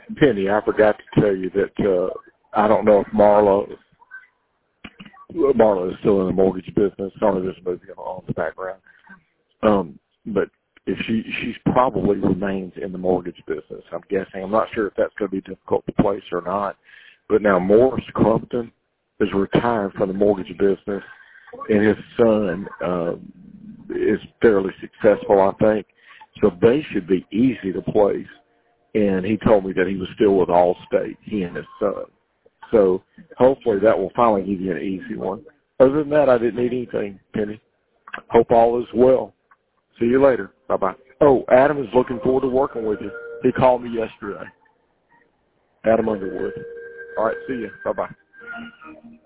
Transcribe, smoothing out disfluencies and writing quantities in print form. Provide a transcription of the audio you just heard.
Penny, I forgot to tell you that I don't know if Marla is still in the mortgage business. Sorry, there's a movie on in the background. But if she's probably remains in the mortgage business, I'm guessing. I'm not sure if that's going to be difficult to place or not. But now Morris Crumpton is retired from the mortgage business, and his son is fairly successful, I think. So they should be easy to place. And he told me that he was still with Allstate, he and his son. So hopefully that will finally give you an easy one. Other than that, I didn't need anything, Penny. Hope all is well. See you later. Bye-bye. Oh, Adam is looking forward to working with you. He called me yesterday. Adam Underwood. All right, see you. Bye-bye.